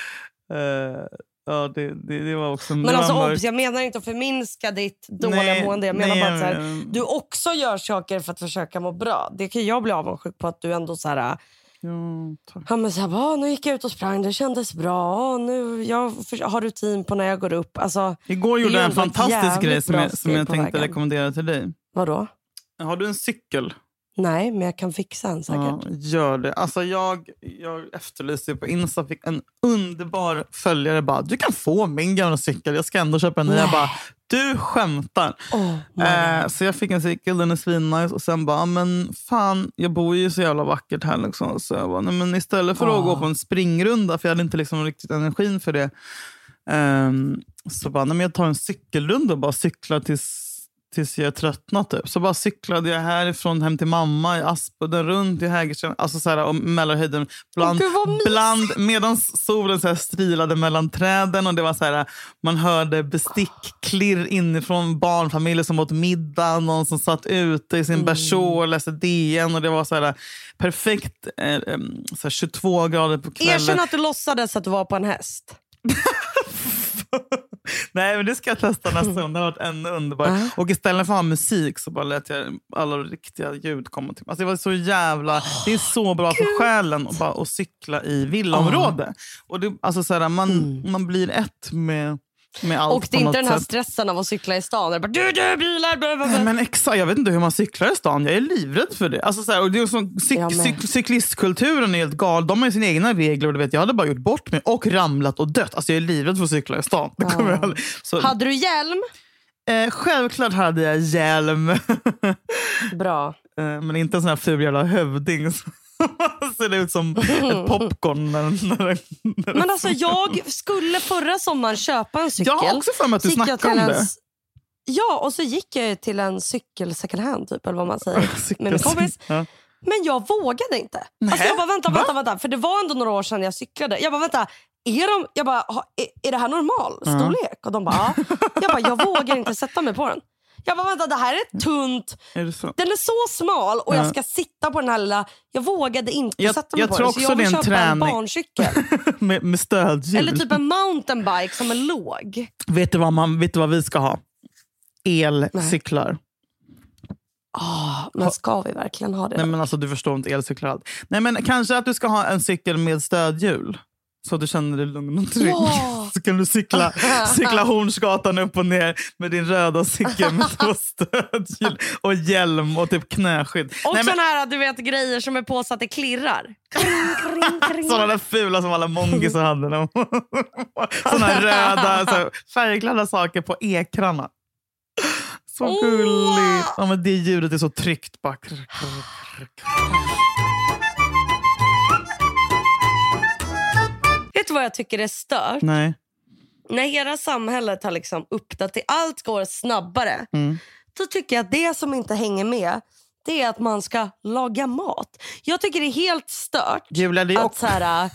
Ja, det var också... Men alltså, jag menar inte att förminska ditt dåliga mående. Jag menar bara att så här, du också gör saker för att försöka må bra. Det kan jag bli avundsjuk på att du ändå så här... Ja, men så här, nu gick jag ut och sprang, det kändes bra. Nu jag har rutin på när jag går upp. Alltså, igår gjorde jag en fantastisk grej som jag tänkte rekommendera till dig. Vadå? Har du en cykel? Nej, men jag kan fixa en säkert. Ja, gör det. Alltså jag efterlyser på Insta, fick en underbar följare bara, du kan få min gamla cykel, jag ska ändå köpa en ny. Jag bara, du skämtar. Så jag fick en cykel, den är svinnice. Och sen bara, men fan, jag bor ju så jävla vackert här liksom. Så jag bara, nej, men istället för att gå på en springrunda, för jag hade inte liksom riktigt energin för det. Så bara, nej, men jag tar en cykelrunda och bara cyklar tills jag är tröttnat typ. Så bara cyklade jag härifrån hem till mamma i Aspudden, runt i Hägersten, alltså så här, och Mälarhöjden medan solen så här strilade mellan träden, och det var så här, man hörde bestickklirr inifrån barnfamiljer som åt middag, någon som satt ute i sin berså och läste DN, och det var så här perfekt så här 22 grader på kvällen. Erkänn att du låtsades att du var på en häst. Nej, men det ska jag testa nästa gång. Det har varit ännu underbart. Och istället för att ha musik så bara lät jag alla riktiga ljud komma till. Alltså det var så jävla... Det är så bra för själen att cykla i villaområde. Och det, alltså så här, man blir ett med allt. Och det är inte den här sätt. stressen av att cykla i stan. Det är bara, du bilar. Nej, men exakt, jag vet inte hur man cyklar i stan. Jag är livrädd för det. Alltså så här, och det är som cyklistkulturen är helt gal. De har ju sina egna regler, och du vet, jag hade bara gjort bort mig och ramlat och dött. Alltså jag är livrädd för att cykla i stan. Det kommer jag aldrig. Så, hade du hjälm? Självklart hade jag hjälm. Bra. Men inte en sån här ful jävla hövding. Ser det ut som ett popcorn när Men alltså jag skulle förra sommaren köpa en cykel. Jag har också för mig att du snackade om det. Ja, och så gick jag till en cykel second hand typ, eller vad man säger, med min kompis. Ja. Men jag vågade inte. Alltså jag bara vänta. För det var ändå några år sedan jag cyklade. Jag bara vänta. Är det här normal storlek? Och de bara ja. Jag vågar inte sätta mig på den. Jag bara vänta, det här är tunt. Den är så smal och jag ska sitta på den här lilla. Jag vågade inte sätta mig på den. Så jag vill köpa en barncykel. med stödhjul. Eller typ en mountainbike som är låg. Vet du vad vi ska ha? Elcyklar. Men ska vi verkligen ha det? Nej, men alltså du förstår inte elcyklar. Nej, men kanske att du ska ha en cykel med stödhjul. Så du känner dig lugn och trygg. Så kan du cykla Hornsgatan upp och ner med din röda cykel med två stödhjul och hjälm och typ knäskydd. Och sådana här, du vet, grejer som är på så att det klirrar. Sådana där fula som alla mongisar hade. Sådana här röda, så färgglada saker på ekrarna. Så gulligt. Ja, men det ljudet är så tryggt. Bara. Vet du vad jag tycker är stört? Nej. När hela samhället har liksom uppdaterat, allt går snabbare. Då tycker jag att det som inte hänger med, det är att man ska laga mat. Jag tycker det är helt stört. Julia, det är att så här,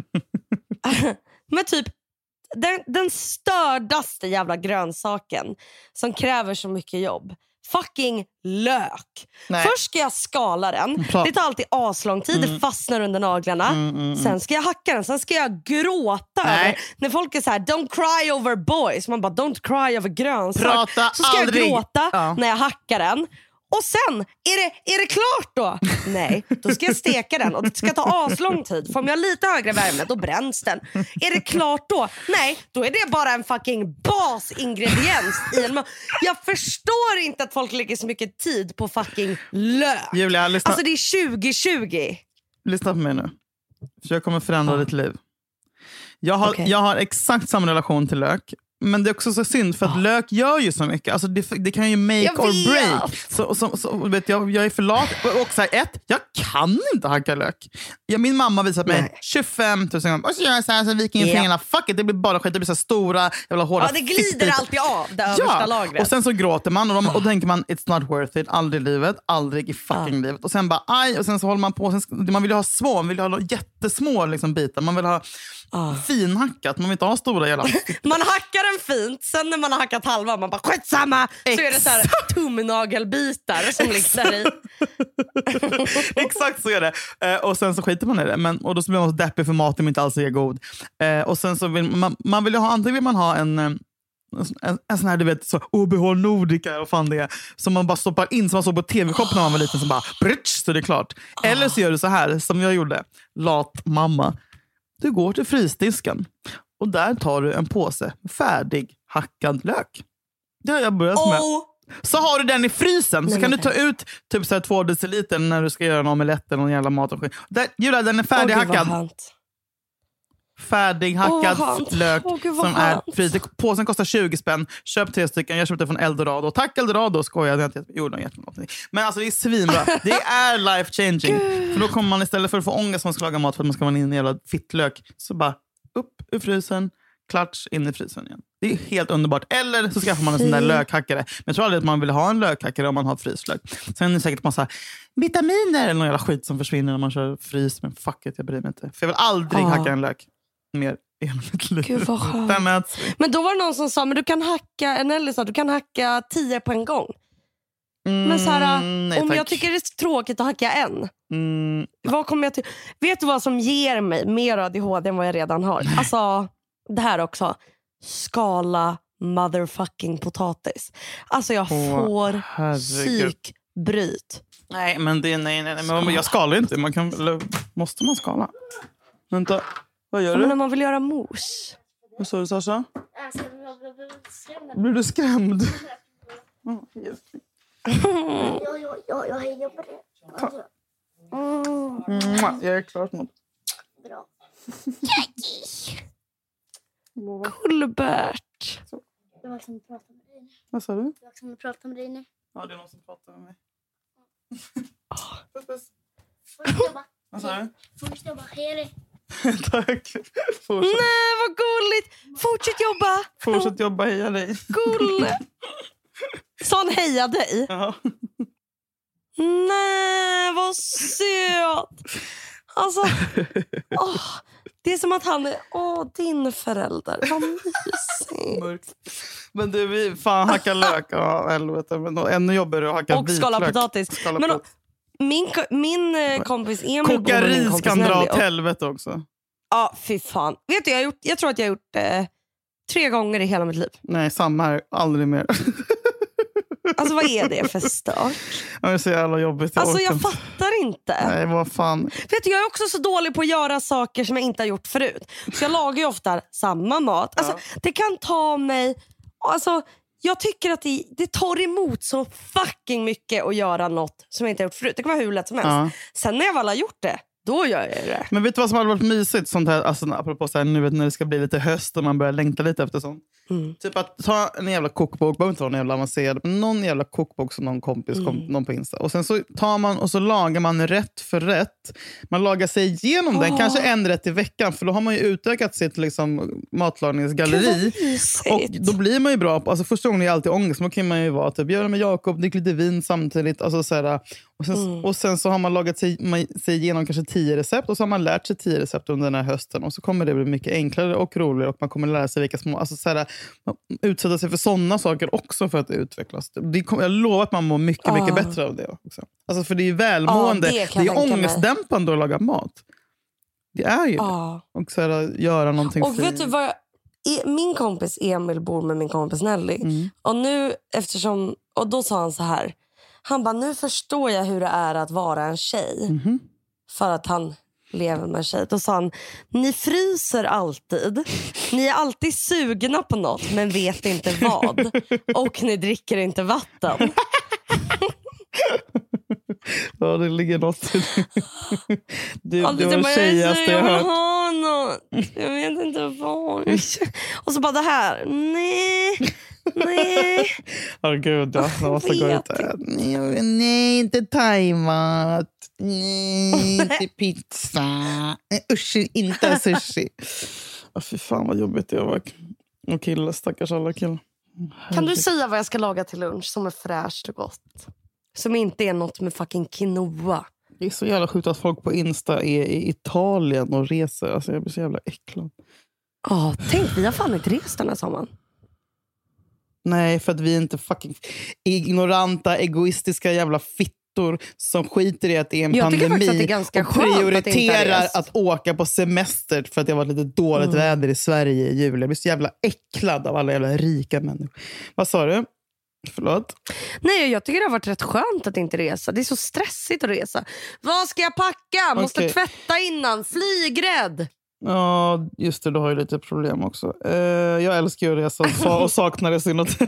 men typ den stördaste jävla grönsaken som kräver så mycket jobb. Fucking lök. Nej. Först ska jag skala den. Det tar alltid aslång tid. Det fastnar under naglarna. Sen ska jag hacka den. Sen ska jag gråta över. När folk är så här, don't cry over boys. Man bara, don't cry over grönsak. Så ska jag gråta när jag hackar den. Och sen, är det klart då? Nej, då ska jag steka den. Och det ska ta aslång tid. För om jag har lite högre värme, då bränns den. Är det klart då? Nej, då är det bara en fucking basingrediens i en Jag förstår inte att folk lägger så mycket tid på fucking lök. Julia, lyssna. Alltså det är 2020. Lyssna på mig nu. För jag kommer förändra ditt liv. Jag har exakt samma relation till lök. Men det är också så synd, för att lök gör ju så mycket. Alltså det kan ju make or break. Så vet jag är för lat. Och så här, jag kan inte hacka lök. Min mamma visat mig 25 000 gånger. Och så gör jag så här, så viker in fingrarna. Fuck it, det blir bara skit. Det blir så här stora, jävla hårda. Ja, det glider alltid av det översta lagret. Och sen så gråter man och då tänker man, it's not worth it. Aldrig i livet, aldrig i fucking livet. Och sen bara, aj. Och sen så håller man på. Man vill ju ha små, man vill ha jättesmå liksom, bitar. Man vill ha finhackat. Man vill inte ha stora jävla... Man hackar den fint. Sen när man har hackat halva, man bara skitsamma. Så är det så här tumnagelbitar som ligger där i. Exakt så är det. Och sen så skiter man i det. Och då blir man så deppig för maten inte alls är god. Och sen så vill man vill ju ha, antingen vill man ha en sån här, du vet, så OBH Nordica och fan det är, som man bara stoppar in, som man såg på tv-shop när man var liten, som bara brutsch, så det är klart. Eller så gör du så här som jag gjorde. Lat mamma. Du går till frysdisken och där tar du en påse färdig hackad lök. Det har jag börjat med. Oh Så har du den i frysen. Så kan du ta ut typ så här 2 deciliter när du ska göra en omelett eller någon jävla mat. Julia, den är färdighackad. Färdighackad lök som är fri. Påsen kostar 20 spänn. Köp 3 stycken. Jag köpte från Eldorado. Tack Eldorado, skojar jag inte. Jo, men alltså det är svinbra. Det är life changing. För då kommer man istället för att få ångest man ska laga mat för att man ska vara in i en jävla fittlök, så bara upp ur frysen, klatsch in i frysen igen. Det är helt underbart. Eller så skaffar man en sån där lökhackare. Men jag tror aldrig att man vill ha en lökhackare om man har fryslök. Sen är det säkert massa vitaminer eller någon jävla skit som försvinner när man kör frys. Men fuck it, jag bryr mig inte. För jag vill aldrig hacka en lök mer i hela mitt liv. Gud vad skönt. Men då var det någon som sa, men du kan hacka, Nelly sa, du kan hacka 10 på en gång. Men så här, nej, om jag tycker det är tråkigt att hacka en, vad kommer jag till? Vet du vad som ger mig mer ADHD än vad jag redan har? Alltså, det här också. Skala motherfucking potatis. Alltså jag får psykbryt. Nej, men det är nej. Men jag skalar inte. Måste man skala? Vänta, vad gör du? Men när man vill göra mos. Vad sa du, Sasha? Blir du skrämd? Jag hejar på det. Jag är klar snart. Bra. Gullbert. Det var som att prata med dig nu. Vad sa du? Det var som att prata med dig nu. Ja, det är någon som pratar med mig. Fortsätt jobba. Vad sa du? Fortsätt jobba. Hej dig. Tack. Nej, vad gulligt. Fortsätt jobba. Fortsätt jobba, heja dig. Gulle. Så han heja dig? Ja. Nej, vad söt. Alltså, det är som att han är din förälder. Vad mysigt. Men du, vi fan hackar lök. Ja, helvete. Men ännu jobbigare att hacka vitlök. Och skala potatis. Men min kompis Emil... Koka ris kan dra åt helvete också. Ja, fy fan. Vet du, jag tror att jag har gjort 3 gånger i hela mitt liv. Nej, samma här. Aldrig mer. Alltså vad är det för start? Det är så jävla jobbigt. Alltså jag fattar inte. Nej, vad fan. Vet du, jag är också så dålig på att göra saker som jag inte har gjort förut. Så jag lagar ju ofta samma mat. Alltså det kan ta mig... Alltså jag tycker att det tar emot så fucking mycket att göra något som jag inte har gjort förut. Det kan vara hur lätt som helst. Sen när jag väl har gjort det, då gör jag det. Men vet du vad som hade varit mysigt? Sånt här, alltså, apropå så här, nu vet när det ska bli lite höst och man börjar längta lite efter sånt. Typ att ta en jävla kokbok, behöver inte vara en jävla avancerad, men någon jävla kokbok som någon kompis någon på Insta. Och sen så tar man och så lagar man rätt för rätt. Man lagar sig igenom den, kanske en rätt i veckan, för då har man ju utökat sitt liksom, matlagningsgalleri. Och då blir man ju bra på, alltså första gången är alltid ångest, då kan man ju vara typ, göra med Jakob, drick lite vin samtidigt, alltså såhär. Och sen så har man lagat sig igenom kanske 10 recept, och så har man lärt sig 10 recept under den här hösten, och så kommer det bli mycket enklare och roligare, och man kommer lära sig vilka små, alltså såhär, utsätta sig för sådana saker också för att utvecklas. Jag lovar att man mår mycket bättre av det också. Alltså för det är ju välmående. Det är ångestdämpande att laga mat. Det är ju det. Och så här, göra någonting och vet du vad min kompis Emil bor med min kompis Nelly. Och nu och då sa han så här. Han bara, nu förstår jag hur det är att vara en tjej. För att han lever med tjej. Då sa han, ni fryser alltid. Ni är alltid sugna på något, men vet inte vad. Och ni dricker inte vatten. Ja, det ligger något i det. Det var tjejigaste jag hört. Jag vet inte vad. Och så bara det här. Nej. Gud, jag måste gå ut. Nej, inte thaimat. Nej, inte pizza. Usch, inte sushi. Fy fan vad jobbigt det var. Och killar, stackars alla killar. Kan du säga vad jag ska laga till lunch som är fräscht och gott? Som inte är något med fucking quinoa. Det är så jävla sjukt att folk på Insta är i Italien och reser. Alltså jag blir så jävla äcklad. Tänk, vi har fan inte rest den här sommaren. Nej, för att vi är inte fucking ignoranta, egoistiska jävla fittor som skiter i att det är en pandemi och prioriterar att åka på semester för att det har varit lite dåligt väder i Sverige i juli. Jag blir så jävla äcklad av alla jävla rika människor. Vad sa du? Förlåt? Nej, jag tycker det har varit rätt skönt att inte resa. Det är så stressigt att resa. Vad ska jag packa? Måste tvätta innan. Flygrädd. Ja, just det. Du har ju lite problem också. Jag älskar ju att resa och saknar det sin hotell.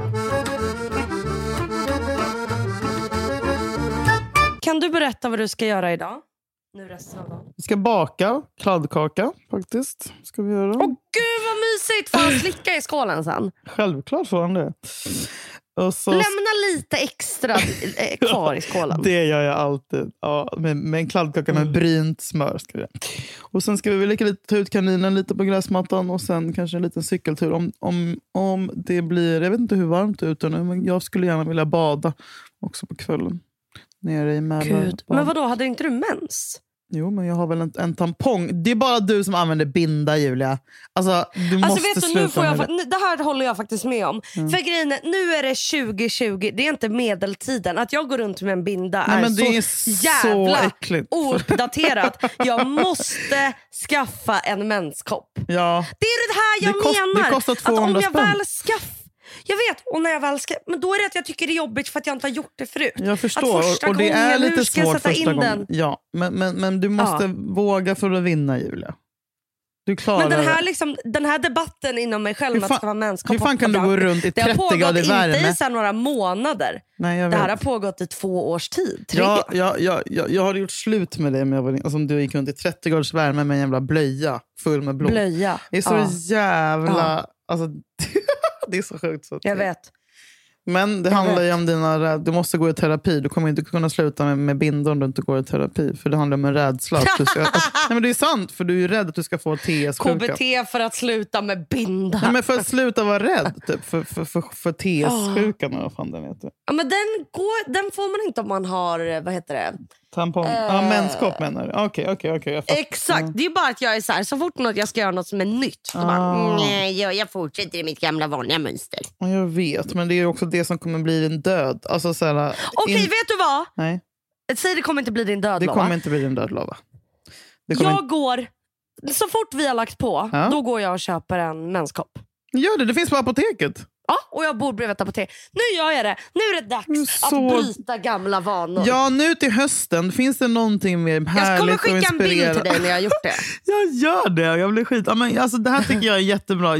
Kan du berätta vad du ska göra idag? Nu resten av dagen. Vi ska baka kladdkaka faktiskt. Ska vi göra. Åh gud vad mysigt! Får han slicka i skålen sen? Självklart får han det. Och så... Lämna lite extra kvar i skålen. Det gör jag alltid. Ja, med en kladdkaka med brynt smör. Ska vi. Och sen ska vi väl ta ut kaninen lite på gräsmattan. Och sen kanske en liten cykeltur. Om det blir, jag vet inte hur varmt det är ute nu. Men jag skulle gärna vilja bada också på kvällen. Nere i Mälaren. Gud. Men vadå, hade inte du mens? Jo, men jag har väl en tampong. Det är bara du som använder binda, Julia. Alltså, du måste vet du, sluta nu får jag, med det. det här håller jag faktiskt med om. För grejen är, nu är det 2020. Det är inte medeltiden. Att jag går runt med en binda är så jävla äckligt. Uppdaterat. Jag måste skaffa en menskopp. Ja. Det är det här jag menar. Det kostar 200 att om jag spänn. väl jag vet, och när jag väl men då är det att jag tycker det är jobbigt för att jag inte har gjort det förut. Jag förstår, och det är lite svårt första gången. Ja, men du måste våga för att vinna, Julia. Du klarar men den här debatten inom mig själv att ska vara menskopp. Hur fan kan du gå runt i 30 grader värme? Det har pågått inte i några månader. Nej, jag vet. Det här har pågått i 2 års tid. 3. Jag har gjort slut med det. Alltså, om du gick runt i 30 graders värme med en jävla blöja full med blod. Blöja. Det är så jävla... Alltså, det är så sjukt. Så jag vet. Men det handlar ju om du måste gå i terapi. Du kommer inte kunna sluta med bindor om du inte går i terapi. För det handlar om en rädsla. Nej, men det är sant, för du är ju rädd att du ska få TS-sjuka. KBT för att sluta med binda. Nej, men för att sluta vara rädd typ, för TS-sjukan. Vad fan den heter. Ja, men den får man inte om man har, vad heter det? Tampong. Menskopp menar du? Okej. Exakt, det är ju bara att jag är så här, så fort jag ska göra något som är nytt så bara, nej, jag fortsätter i mitt gamla vanliga mönster. Jag vet, men det är också det som kommer bli din död. Alltså, Okej, vet du vad? Nej. Säg det kommer inte bli din död, det lova. kommer inte bli din död, lova. Jag går, så fort vi har lagt på, då går jag och köper en menskopp. Gör det finns på apoteket. Ja, och jag bor bredvid ett apotek. Nu gör jag det. Nu är det dags att bryta gamla vanor. Ja, nu till hösten finns det någonting mer härligt. Jag kommer skicka en bild till dig när jag har gjort det. Jag gör det. Jag blir skit. Men, alltså, det här tycker jag är jättebra.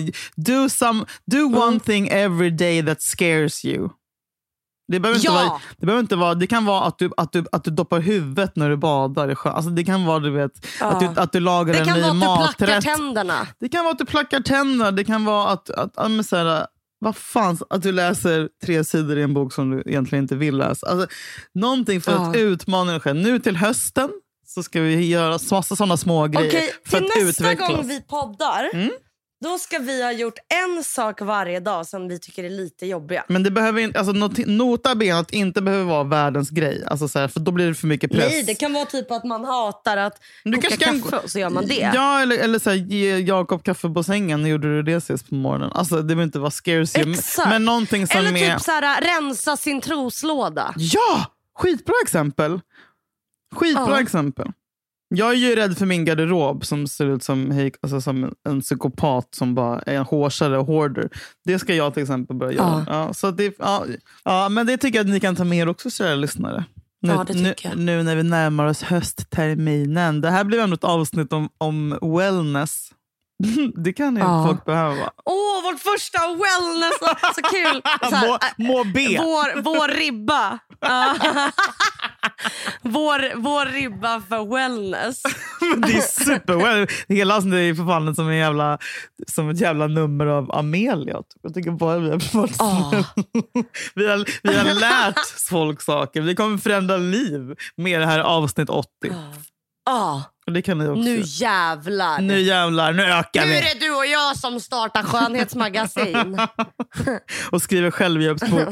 Do one thing every day that scares you. Det behöver inte vara. Det kan vara att du doppar huvudet när du badar. Alltså, det kan vara, du vet, att du lagar en ny maträtt. Det kan vara att du plackar tänderna. Det kan vara att du plackar tänderna. Det kan vara att vad fan, att du läser 3 sidor i en bok som du egentligen inte vill läsa. Alltså, någonting för att utmana dig själv. Nu till hösten så ska vi göra massa sådana små grejer för att utvecklas. Nästa gång vi poddar, då ska vi ha gjort en sak varje dag som vi tycker är lite jobbiga. Men det behöver inte, alltså nota benet inte behöver vara världens grej. Alltså så här, för då blir det för mycket press. Nej, det kan vara typ att man hatar att koka kaffe och så gör man det. Ja, eller så här, ge Jakob kaffe på sängen. Nu gjorde du det sist på morgonen. Alltså det behöver inte vara scares you. Men någonting som eller typ så här, rensa sin troslåda. Ja, skitbra exempel. Exempel. Jag är ju rädd för min garderob som ser ut som en psykopat som bara är en hårsare och hoarder. Det ska jag till exempel börja göra. Ja, så det, men det tycker jag att ni kan ta med er också, kära lyssnare. Nu när vi närmar oss höstterminen. Det här blir ändå ett avsnitt om wellness. Det kan ju folk behöva. Vårt första wellness. Så kul. Så här, må be. Vår ribba. Vår ribba för wellness. Det är super. Hela det är förfallet som ett jävla nummer av Amelia. Jag tycker bara vi har lärt folk saker. Vi kommer förändra liv med det här avsnitt 80. Och det kan ni också. Nu jävlar, nu ökar vi. Nu är det du och jag som startar skönhetsmagasin. Och skriver självhjälpsbok.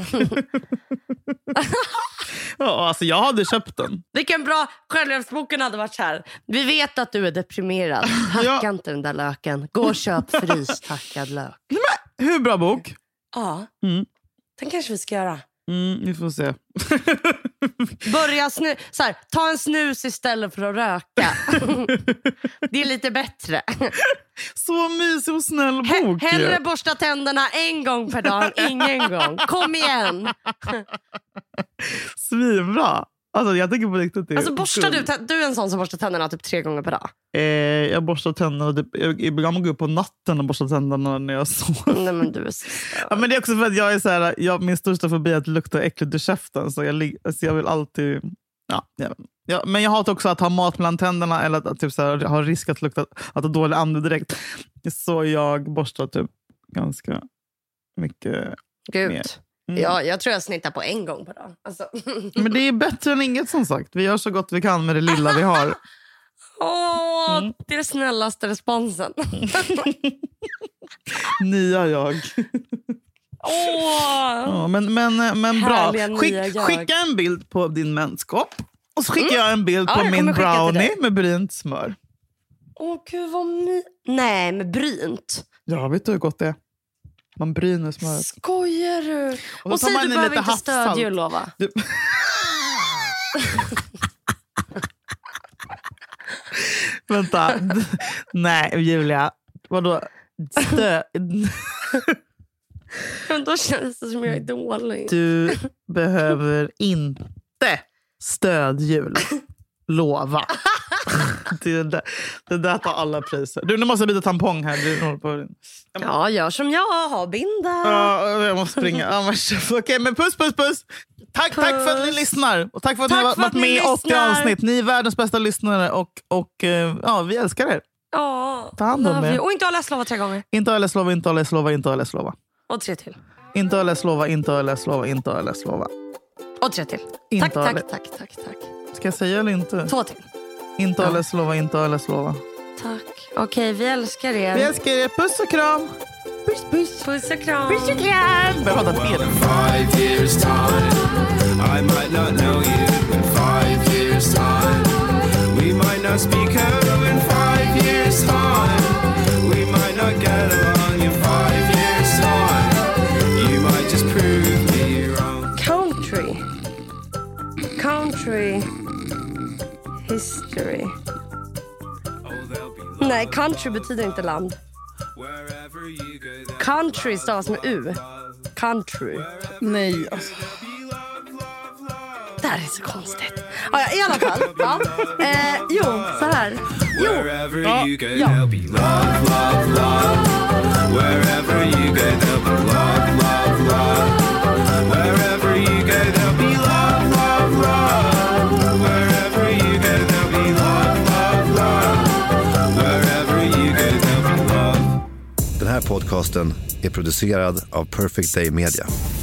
Ja, alltså jag hade köpt den. Vilken bra självhjälpsboken hade varit så här. Vi vet att du är deprimerad. Hacka inte den där löken. Gå och köp fryshackad lök. Men, hur bra bok? Ja, den kanske vi ska göra. Vi får se. Börja så här, ta en snus istället för att röka. Det är lite bättre. Så mysig och snäll bok. Hellre borsta tänderna en gång per dag än ingen gång. Kom igen. Svinbra. Alltså jag tänker på riktigt. Alltså borstar du är en sån som borstar tänderna typ 3 gånger per dag? Jag borstar tänderna typ, ibland går upp på natten och borstar tänderna när jag sover. Nej men du är ja, men det är också för att jag är så här, min största fobi är att lukta äckligt i käften. Så jag vill alltid... Ja, men jag hatar också att ha mat mellan tänderna eller att typ så här, ha risk att lukta att ha dålig ande direkt. Så jag borstar typ ganska mycket. Gud. Mer. Ja, jag tror jag snittar på 1 gång per dag. Alltså. Men det är bättre än inget som sagt. Vi gör så gott vi kan med det lilla vi har. Det är det snällaste responsen. Nya jag. Men bra. Skicka en bild på din menskopp. Och så skickar jag en bild på min brownie med brynt smör. Gud vad Nej, med brynt. Ja, vet du hur gott det är? Man bryner smöret. Skojar du? Och säg du behöver inte stödjul, lova. Vänta. Nej, Julia. Vadå? Men då känns det som jag är dålig. Du behöver inte stödjul. Lova. Det där tar alla priser. Du, nu måste jag byta tampong här. Ja, gör som jag har binda. Ja, jag måste springa. Okej, men puss. Tack för att ni lyssnar. Och tack för att ni har varit med i 80 avsnitt. Ni är världens bästa lyssnare. Och vi älskar er. Ja, ta hand om er. Och inte alla slova 3 gånger. Inte alla slova. Och 3 till. Inte alla slova. Och 3 till. Tack. Ska jag säga eller inte? 2 till. Inte alla slova. Tack. Okej, vi älskar er. Puss och kram. Puss och kram. Jag pratar fel. 5 years time, I might not know you. In 5 years time, we might not speak of. In 5 years time, we might not get along. In 5 years time, you might just prove me wrong. Country history. Nej, country betyder inte land. Country stavas med U. Country. Nej, alltså. Det här är så konstigt. Ja, i alla fall. Ja. Jo, så här. Jo. Wherever you go, there'll be love, love, love. Wherever you go, there'll be love, love, love. Wherever you go, there'll be love, love, love. Wherever you go, there'll be love, love, love. Wherever you go, there'll be love. Den här podcasten är producerad av Perfect Day Media.